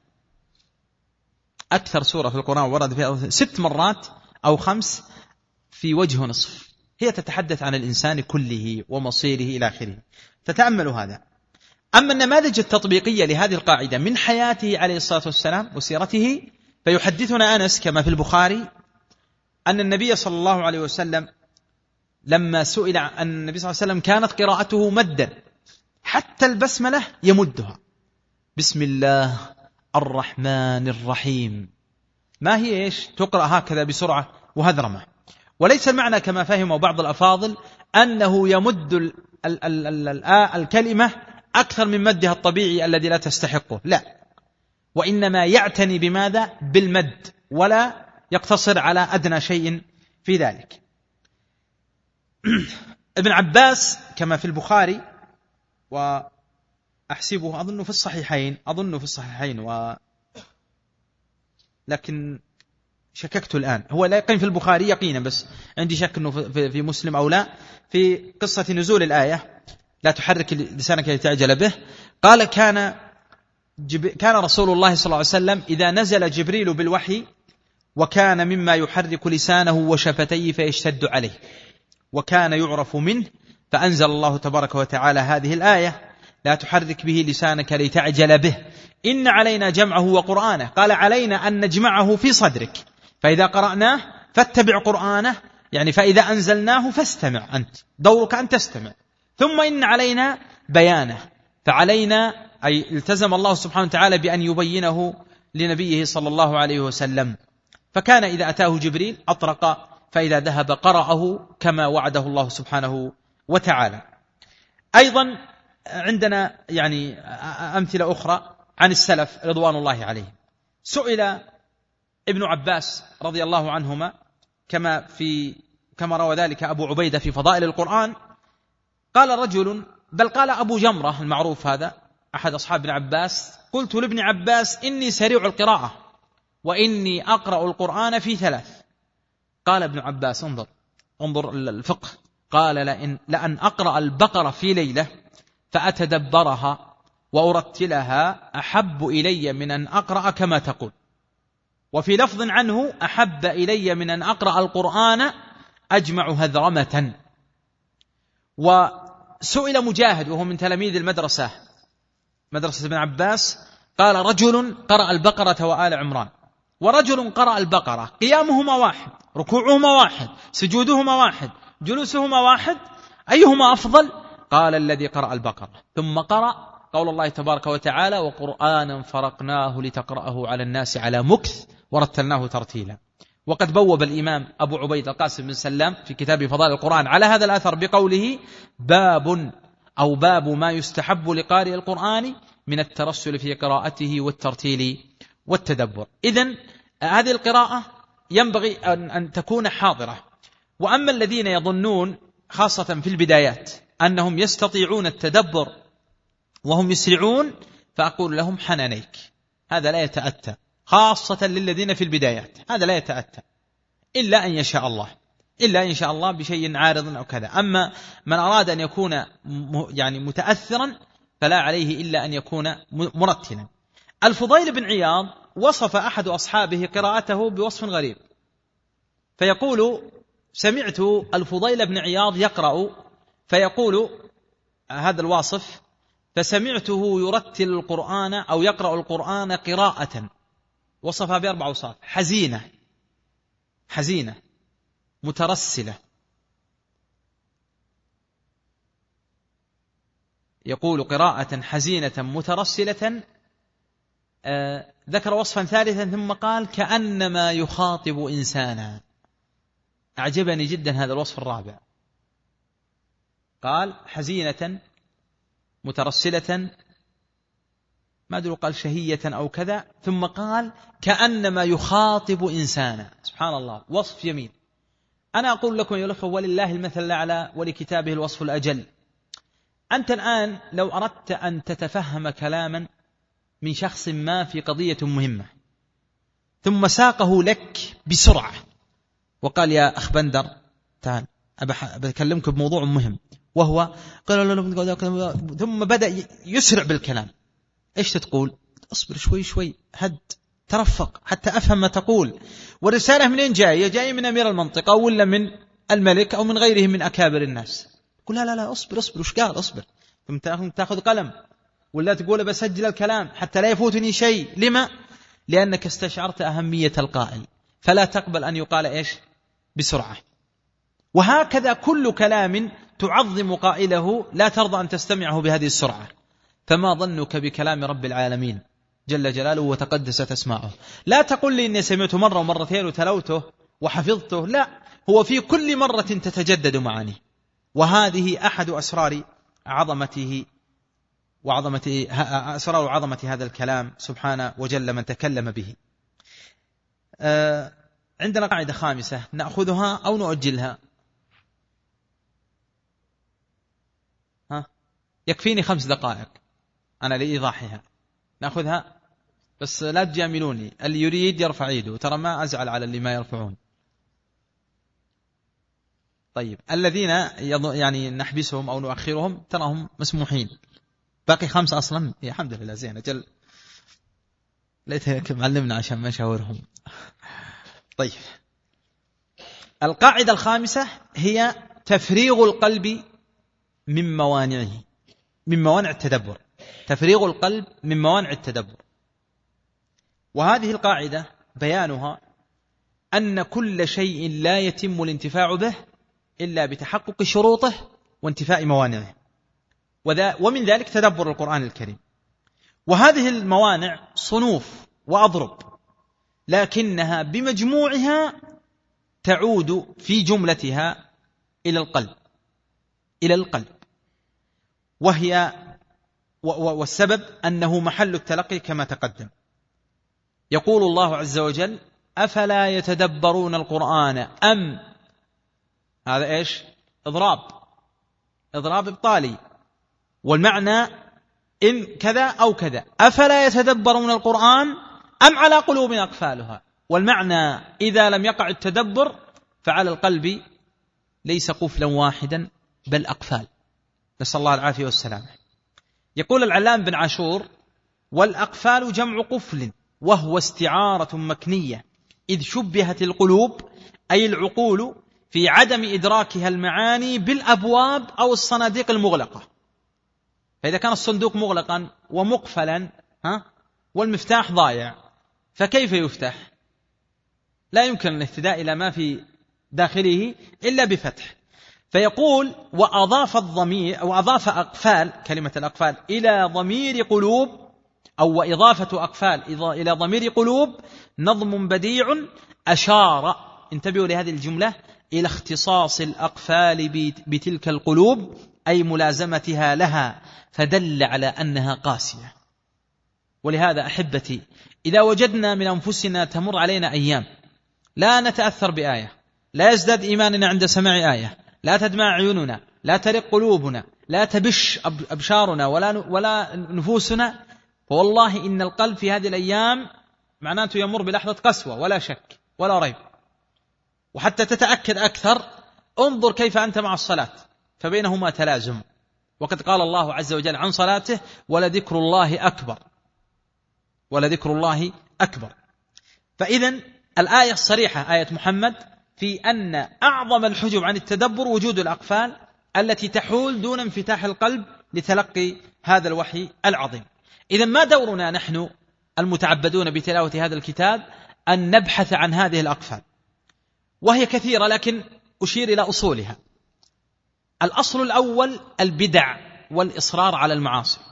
أكثر سورة في القرآن ورد فيها 6 مرات أو 5 في وجه نصف، هي تتحدث عن الإنسان كله ومصيره إلى آخره. تتأملوا هذا. أما النماذج التطبيقية لهذه القاعدة من حياته عليه الصلاة والسلام وسيرته، فيحدثنا أنس كما في البخاري أن النبي صلى الله عليه وسلم لما سئل عن النبي صلى الله عليه وسلم كانت قراءته مدا، حتى البسملة يمدها: بسم الله الرحمن الرحيم. ما هي إيش تقرأ هكذا بسرعة وهذرمة. وليس المعنى كما فهمه بعض الأفاضل أنه يمد الكلمة أكثر من مدها الطبيعي الذي لا تستحقه، لا، وإنما يعتني بماذا؟ بالمد، ولا يقتصر على أدنى شيء في ذلك. ابن عباس كما في البخاري، وأحسبه أظن في الصحيحين لكن شككت الآن، هو لا يقين في البخاري يقينا، بس عندي شك أنه في مسلم أو لا، في قصة نزول الآية لا تحرك لسانك لتعجل به. قال كان رسول الله صلى الله عليه وسلم إذا نزل جبريل بالوحي وكان مما يحرك لسانه وشفتيه فيشتد عليه وكان يعرف منه، فأنزل الله تبارك وتعالى هذه الآية لا تحرك به لسانك لتعجل به إن علينا جمعه وقرآنه. قال علينا أن نجمعه في صدرك، فإذا قرأناه فاتبع قرآنه، يعني فإذا أنزلناه فاستمع، أنت دورك أن تستمع، ثم إن علينا بيانه، فعلينا أي التزم الله سبحانه وتعالى بأن يبينه لنبيه صلى الله عليه وسلم. فكان إذا أتاه جبريل أطرق، فإذا ذهب قرأه كما وعده الله سبحانه وتعالى. أيضا عندنا يعني أمثلة أخرى عن السلف رضوان الله عليهم. سئل ابن عباس رضي الله عنهما كما روى ذلك أبو عبيدة في فضائل القرآن، قال رجل، بل قال أبو جمرة المعروف هذا أحد أصحاب ابن عباس، قلت لابن عباس إني سريع القراءة وإني أقرأ القرآن في 3. قال ابن عباس انظر الفقه، قال لأن أقرأ البقرة في ليلة فأتدبرها وأرتلها أحب إلي من أن أقرأ كما تقول. وفي لفظ عنه أحب إلي من أن أقرأ القرآن أجمع هذرمة. وسئل مجاهد وهو من تلاميذ مدرسة ابن عباس، قال رجل قرأ البقرة وآل عمران، ورجل قرأ البقرة قيامهما واحد، ركوعهما واحد، سجودهما واحد، جلوسهما واحد، أيهما أفضل؟ قال الذي قرأ البقرة. ثم قرأ قول الله تبارك وتعالى وقرآنا فرقناه لتقرأه على الناس على مكث ورتلناه ترتيلا. وقد بوب الإمام أبو عبيد القاسم بن سلام في كتاب فضائل القرآن على هذا الأثر بقوله باب ما يستحب لقارئ القرآن من الترسل في قراءته والترتيل والتدبر. إذن هذه القراءة ينبغي أن تكون حاضرة. وأما الذين يظنون خاصة في البدايات أنهم يستطيعون التدبر وهم يسرعون، فأقول لهم حنانيك، هذا لا يتأتى، خاصة للذين في البدايات، هذا لا يتأتى إلا أن يشاء الله بشيء عارض أو كذا. أما من أراد أن يكون يعني متأثرا فلا عليه إلا أن يكون مرتلا. الفضيل بن عياض وصف أحد أصحابه قراءته بوصف غريب، فيقول سمعت الفضيل بن عياض يقرأ، فيقول هذا الواصف فسمعته يرتل القرآن أو يقرأ القرآن قراءة، وصفها ب4 أوصاف: حزينة مترسلة. يقول قراءة حزينة مترسلة. ذكر وصفا ثالثا ثم قال كأنما يخاطب إنسانا. أعجبني جدا هذا الوصف الرابع، قال حزينة مترسلة، ما أدري قال شهية أو كذا، ثم قال كأنما يخاطب إنسانا. سبحان الله، وصف جميل. أنا أقول لكم يا الأخوة ولله المثل الأعلى ولكتابه الوصف الأجل. أنت الآن لو أردت أن تتفهم كلاما من شخص ما في قضية مهمة ثم ساقه لك بسرعة وقال يا أخ بندر تعال أبكلمك بموضوع مهم، وهو قال ثم بدأ يسرع بالكلام، إيش تقول؟ أصبر شوي هد ترفق حتى أفهم ما تقول. والرسالة منين جاية من أمير المنطقة ولا من الملك أو من غيره من أكابر الناس. قل لا أصبر وش قال؟ أصبر. ثم تأخذ قلم ولا تقول بسجل الكلام حتى لا يفوتني شيء. لما؟ لأنك استشعرت أهمية القائل، فلا تقبل أن يقال إيش بسرعة. وهكذا كل كلام تعظم قائله لا ترضى أن تستمعه بهذه السرعة، فما ظنك بكلام رب العالمين جل جلاله وتقدست أسماؤه. لا تقل لي إني سمعته مرة ومرتين وتلوته وحفظته، لا، هو في كل مرة تتجدد معانيه. وهذه أحد أسرار عظمته أسرار عظمة هذا الكلام سبحانه وجل من تكلم به. عندنا قاعدة خامسة نأخذها أو نؤجلها؟ يكفيني 5 دقائق أنا لإيضاحها. نأخذها بس لا تجاملوني، اللي يريد يرفع يده، ترى ما أزعل على اللي ما يرفعون. طيب الذين يعني نحبسهم أو نؤخرهم تراهم مسموحين. باقي 5 أصلا، الحمد لله زين. أجل ليتك معلمنا عشان ما نشاورهم. طيب القاعدة الخامسة هي تفريغ القلب من موانعه، من موانع التدبر. تفريغ القلب من موانع التدبر. وهذه القاعدة بيانها أن كل شيء لا يتم الانتفاع به إلا بتحقق شروطه وانتفاء موانعه، ومن ذلك تدبر القرآن الكريم. وهذه الموانع صنوف وأضرب، لكنها بمجموعها تعود في جملتها إلى القلب، والسبب أنه محل التلقي كما تقدم. يقول الله عز وجل: أفلا يتدبرون القرآن أم، هذا إيش؟ إضراب إبطالي، والمعنى إن كذا أو كذا. أفلا يتدبرون القرآن أم على قلوب أقفالها، والمعنى إذا لم يقع التدبر فعلى القلب ليس قفلا واحدا بل أقفال، نسأل الله العافية والسلام. يقول العلام بن عاشور: والأقفال جمع قفل، وهو استعارة مكنية، إذ شبهت القلوب أي العقول في عدم إدراكها المعاني بالأبواب أو الصناديق المغلقة. فإذا كان الصندوق مغلقا ومقفلا والمفتاح ضايع فكيف يفتح؟ لا يمكن الاهتداء إلى ما في داخله إلا بفتح. فيقول: وأضاف الضمير أو أضاف أقفال، كلمة الأقفال، إلى ضمير قلوب، أو وإضافة أقفال إلى ضمير قلوب نظم بديع أشار، انتبهوا لهذه الجملة، إلى اختصاص الأقفال بتلك القلوب أي ملازمتها لها، فدل على أنها قاسية. ولهذا أحبتي إذا وجدنا من أنفسنا تمر علينا أيام لا نتأثر بآية، لا يزداد إيماننا عند سماع آية، لا تدمع عيوننا، لا ترق قلوبنا، لا تبش أبشارنا ولا نفوسنا، فوالله إن القلب في هذه الأيام معناته يمر بلحظة قسوة ولا شك ولا ريب. وحتى تتأكد أكثر انظر كيف أنت مع الصلاة، فبينهما تلازم. وقد قال الله عز وجل عن صلاته: ولذكر الله أكبر، ولذكر الله أكبر. فإذن الآية الصريحة آية محمد في أن أعظم الحجب عن التدبر وجود الأقفال التي تحول دون انفتاح القلب لتلقي هذا الوحي العظيم. إذن ما دورنا نحن المتعبدون بتلاوة هذا الكتاب أن نبحث عن هذه الأقفال، وهي كثيرة، لكن أشير إلى أصولها. الأصل الأول البدع والإصرار على المعاصي.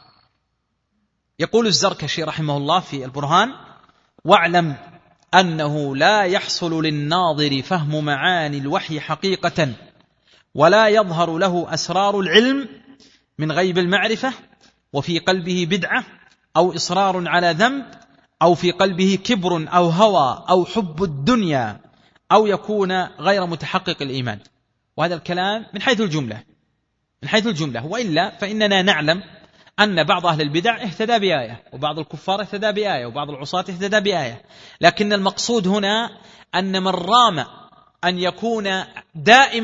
يقول الزركشي رحمه الله في البرهان: واعلم أنه لا يحصل للناظر فهم معاني الوحي حقيقة، ولا يظهر له أسرار العلم من غيب المعرفة، وفي قلبه بدعة أو إصرار على ذنب، أو في قلبه كبر أو هوى أو حب الدنيا، أو يكون غير متحقق الإيمان. وهذا الكلام من حيث الجملة، وإلا فإننا نعلم أن بعض أهل البدع اهتدى بآية، وبعض الكفار اهتدى بآية، وبعض العصاة اهتدى بآية. لكن المقصود هنا أن من رام أن يكون دائم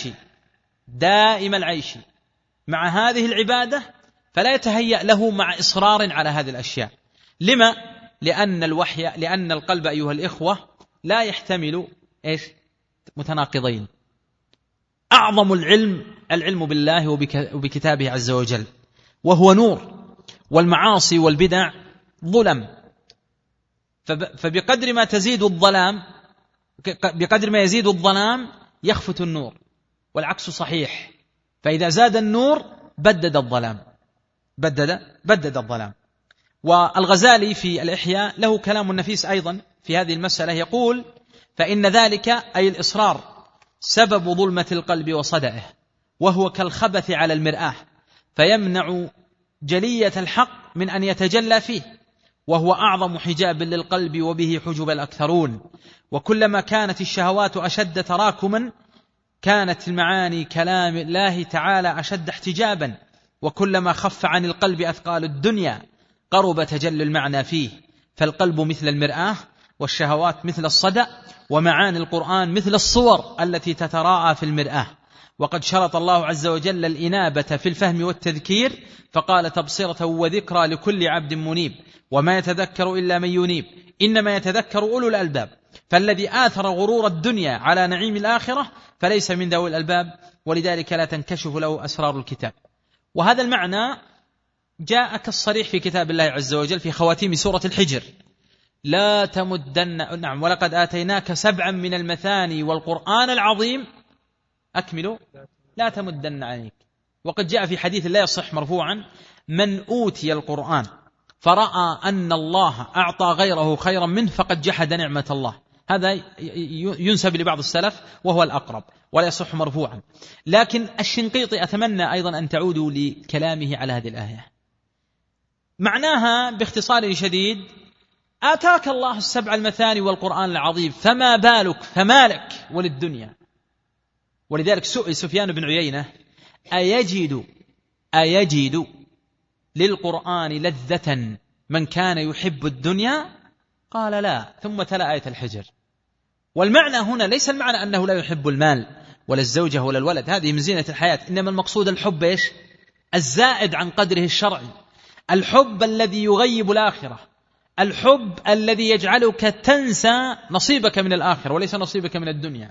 العيش مع هذه العبادة فلا يتهيأ له مع إصرار على هذه الأشياء. لما؟ لأن القلب أيها الإخوة لا يحتمل متناقضين. أعظم العلم بالله وبكتابه عز وجل، وهو نور، والمعاصي والبدع ظلم. فبقدر ما يزيد الظلام يخفت النور، والعكس صحيح. فإذا زاد النور بدد الظلام. والغزالي في الإحياء له كلام نفيس أيضا في هذه المسألة، يقول: فإن ذلك أي الإصرار سبب ظلمة القلب وصدئه، وهو كالخبث على المرآة، فيمنع جلية الحق من أن يتجلى فيه، وهو أعظم حجاب للقلب وبه حجب الأكثرون. وكلما كانت الشهوات أشد تراكما كانت المعاني كلام الله تعالى أشد احتجابا، وكلما خف عن القلب أثقال الدنيا قرب تجلي المعنى فيه. فالقلب مثل المرآة، والشهوات مثل الصدأ، ومعاني القرآن مثل الصور التي تتراءى في المرآة. وقد شرط الله عز وجل الإنابة في الفهم والتذكير، فقال: تبصرة وذكرى لكل عبد منيب، وما يتذكر إلا من ينيب، إنما يتذكر أولو الألباب. فالذي آثر غرور الدنيا على نعيم الآخرة فليس من ذوي الألباب، ولذلك لا تنكشف له أسرار الكتاب. وهذا المعنى جاء كالصريح في كتاب الله عز وجل في خواتيم سورة الحجر: لا تمدن، نعم، ولقد آتيناك 7 من المثاني والقرآن العظيم أكملوا لا تمدن عينيك. وقد جاء في حديث لا يصح مرفوعا: من أوتي القرآن فرأى أن الله أعطى غيره خيرا منه فقد جحد نعمة الله. هذا ينسب لبعض السلف وهو الأقرب ولا يصح مرفوعا. لكن الشنقيطي أتمنى أيضا أن تعودوا لكلامه على هذه الآية. معناها باختصار شديد: آتاك الله 7 المثاني والقرآن العظيم، فما بالك فمالك وللدنيا. ولذلك سئل سفيان بن عيينة: أيجد للقرآن لذة من كان يحب الدنيا؟ قال: لا. ثم تلا آية الحجر. والمعنى هنا ليس المعنى أنه لا يحب المال ولا الزوجة ولا الولد، هذه من زينة الحياة، إنما المقصود الحب إيش؟ الزائد عن قدره الشرعي، الحب الذي يغيب الآخرة، الحب الذي يجعلك تنسى نصيبك من الآخرة وليس نصيبك من الدنيا.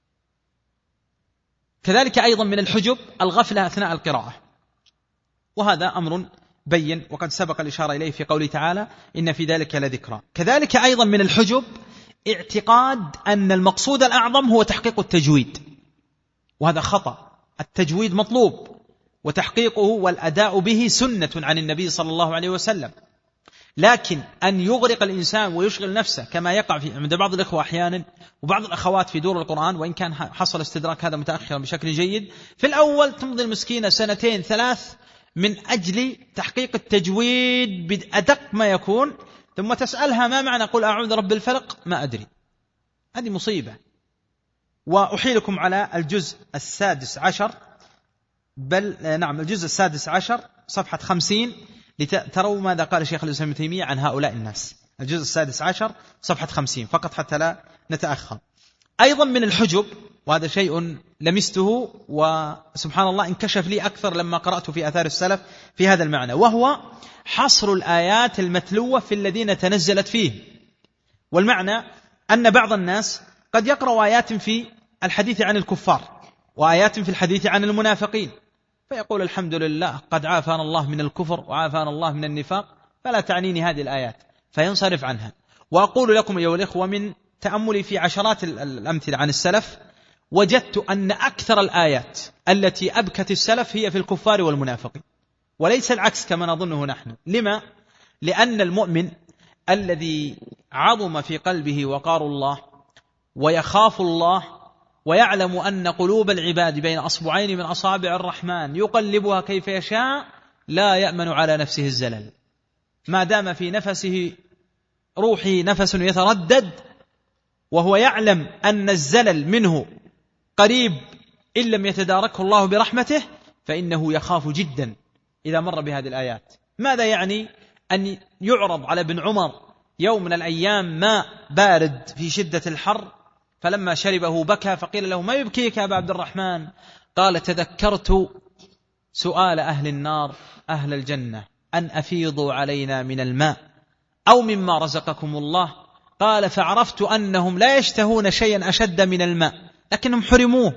كذلك أيضا من الحجب الغفلة أثناء القراءة، وهذا أمر بين وقد سبق الإشارة إليه في قوله تعالى: إن في ذلك لذكرى. كذلك أيضا من الحجب اعتقاد أن المقصود الأعظم هو تحقيق التجويد، وهذا خطأ. التجويد مطلوب، وتحقيقه والأداء به سنة عن النبي صلى الله عليه وسلم، لكن أن يغرق الإنسان ويشغل نفسه كما يقع عند بعض الإخوة أحيانا وبعض الأخوات في دور القرآن، وإن كان حصل استدراك هذا متأخرا بشكل جيد، في الأول تمضي المسكينة 2-3 من أجل تحقيق التجويد بأدق ما يكون، ثم تسألها: ما معنى قل أعوذ رب الفلق؟ ما أدري. هذه مصيبة. وأحيلكم على الجزء 16، الجزء 16 صفحة 50 لتروا ماذا قال شيخ الإسلام ابن تيمية عن هؤلاء الناس. الجزء 16 صفحة 50 فقط حتى لا نتأخر. أيضا من الحجب، وهذا شيء لمسته وسبحان الله انكشف لي أكثر لما قرأت في آثار السلف في هذا المعنى، وهو حصر الآيات المتلوة في الذين تنزلت فيه. والمعنى أن بعض الناس قد يقرأ آيات في الحديث عن الكفار وآيات في الحديث عن المنافقين، فيقول: الحمد لله قد عافانا الله من الكفر وعافانا الله من النفاق، فلا تعنيني هذه الآيات، فينصرف عنها. وأقول لكم أيها الإخوة من تأملي في عشرات الأمثلة عن السلف، وجدت أن أكثر الآيات التي أبكت السلف هي في الكفار والمنافقين، وليس العكس كما نظنه نحن. لما؟ لأن المؤمن الذي عظم في قلبه وقار الله ويخاف الله ويعلم أن قلوب العباد بين أصبعين من أصابع الرحمن يقلبها كيف يشاء، لا يأمن على نفسه الزلل. ما دام في نفسه روحي نفس يتردد وهو يعلم أن الزلل منه قريب إن لم يتداركه الله برحمته، فإنه يخاف جدا إذا مر بهذه الآيات. ماذا يعني؟ أن يعرض على ابن عمر يوم من الأيام ماء بارد في شدة الحر، فلما شربه بكى، فقيل له: ما يبكيك يا أبا عبد الرحمن؟ قال: تذكرت سؤال أهل النار أهل الجنة أن أفيضوا علينا من الماء أو مما رزقكم الله. قال: فعرفت أنهم لا يشتهون شيئا أشد من الماء لكنهم حرموه.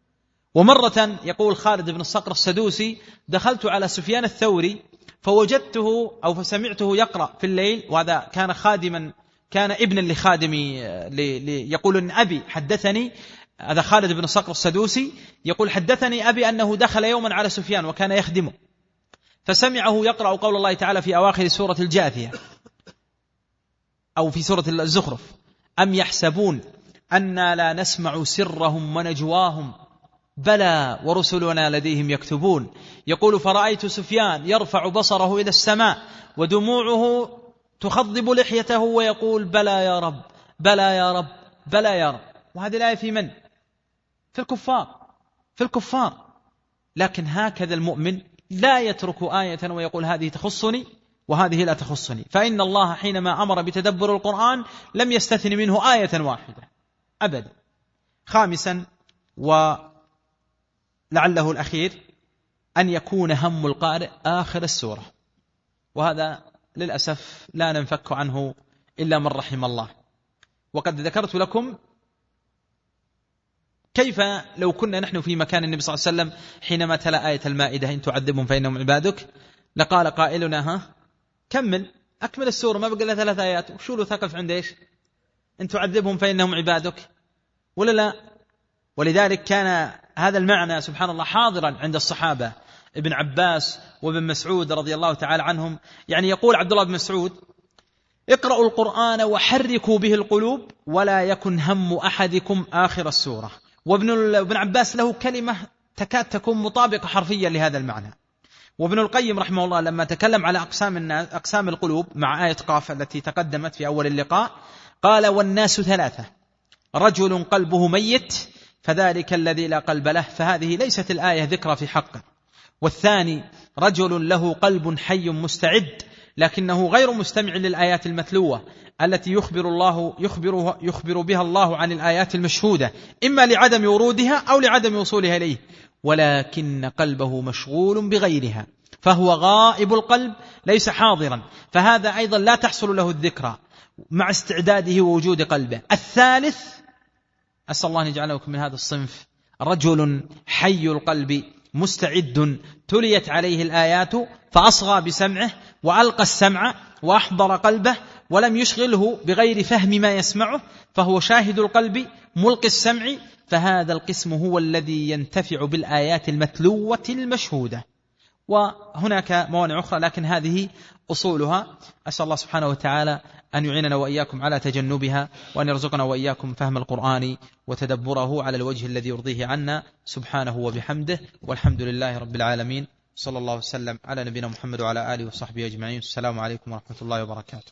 ومرة يقول خالد بن الصقر السدوسي: دخلت على سفيان الثوري فوجدته أو فسمعته يقرأ في الليل، وهذا كان خادما، كان ابنا لخادمي، يقول إن أبي حدثني، هذا خالد بن الصقر السدوسي يقول: حدثني أبي أنه دخل يوما على سفيان وكان يخدمه، فسمعه يقرأ قول الله تعالى في أواخر سورة الجاثية أو في سورة الزخرف: أم يحسبون أنا لا نسمع سرهم ونجواهم بلى ورسلنا لديهم يكتبون. يقول: فرأيت سفيان يرفع بصره إلى السماء ودموعه تخضب لحيته ويقول: بلى يا رب، بلى يا رب، بلى يا رب. وهذه الآية في من؟ في الكفار، في الكفار. لكن هكذا المؤمن لا يترك آية ويقول هذه تخصني وهذه لا تخصني، فإن الله حينما أمر بتدبر القرآن لم يستثن منه آية واحدة أبدا. خامسا ولعله الأخير أن يكون هم القارئ آخر السورة، وهذا للأسف لا ننفك عنه إلا من رحم الله. وقد ذكرت لكم كيف لو كنا نحن في مكان النبي صلى الله عليه وسلم حينما تلا آية المائدة: إن تعذبهم فإنهم عبادك، لقال قائلنا: كمل، أكمل السورة، ما بقى لها 3 آيات، وشو له ثقل عند إيش؟ إن تعذبهم فإنهم عبادك، ولا لا؟ ولذلك كان هذا المعنى سبحان الله حاضرا عند الصحابة، ابن عباس وابن مسعود رضي الله تعالى عنهم. يعني يقول عبد الله بن مسعود: اقرأوا القرآن وحركوا به القلوب ولا يكن هم أحدكم آخر السورة. وابن عباس له كلمة تكاد تكون مطابقة حرفيا لهذا المعنى. وابن القيم رحمه الله لما تكلم على أقسام القلوب مع آية قاف التي تقدمت في أول اللقاء قال: والناس 3: رجل قلبه ميت فذلك الذي لا قلب له، فهذه ليست الآية ذكرى في حقه. والثاني: رجل له قلب حي مستعد لكنه غير مستمع للآيات المتلوة التي يخبر بها الله عن الآيات المشهودة، إما لعدم ورودها أو لعدم وصولها إليه، ولكن قلبه مشغول بغيرها، فهو غائب القلب ليس حاضرا، فهذا أيضا لا تحصل له الذكرى مع استعداده ووجود قلبه. الثالث: أسأل الله أن يجعلكم من هذا الصنف: رجل حي القلب مستعد تليت عليه الآيات فأصغى بسمعه وألقى السمع وأحضر قلبه ولم يشغله بغير فهم ما يسمعه، فهو شاهد القلب ملقي السمع، فهذا القسم هو الذي ينتفع بالآيات المتلوة المشهودة. وهناك موانع أخرى لكن هذه أصولها. أسأل الله سبحانه وتعالى أن يعيننا وإياكم على تجنبها، وأن يرزقنا وإياكم فهم القرآن وتدبره على الوجه الذي يرضيه عنا سبحانه وبحمده، والحمد لله رب العالمين. صلى الله وسلم على نبينا محمد وعلى آله وصحبه أجمعين. السلام عليكم ورحمة الله وبركاته.